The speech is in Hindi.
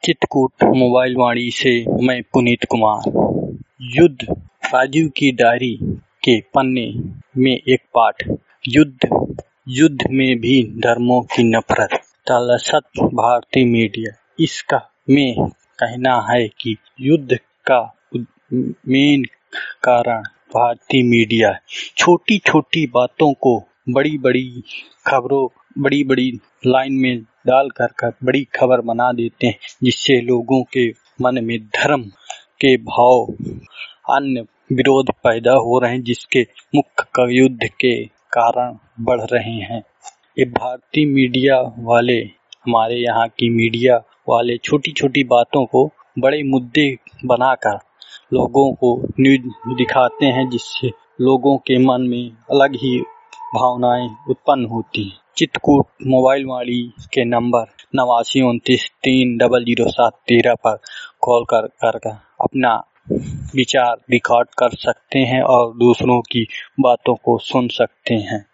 चित्रकूट मोबाइल वाणी से मैं पुनीत कुमार। युद्ध राजीव की डायरी के पन्ने में एक पाठ। युद्ध में भी धर्मों की नफरत। तलसत भारतीय मीडिया। इसका में कहना है कि युद्ध का मेन कारण भारतीय मीडिया छोटी छोटी बातों को बड़ी बड़ी खबरों बड़ी लाइन में डाल कर बड़ी खबर बना देते हैं, जिससे लोगों के मन में धर्म के भाव अन्य विरोध पैदा हो रहे हैं, जिसके मुख्य युद्ध के कारण बढ़ रहे हैं। ये भारतीय मीडिया वाले, हमारे यहाँ की मीडिया वाले छोटी छोटी बातों को बड़े मुद्दे बनाकर लोगों को न्यूज़ दिखाते हैं, जिससे लोगों के मन में अलग ही भावनाएं उत्पन्न होती हैं। चित्रकूट मोबाइल वाणी के नंबर 8929300713 पर कॉल कर अपना विचार रिकॉर्ड कर सकते हैं और दूसरों की बातों को सुन सकते हैं।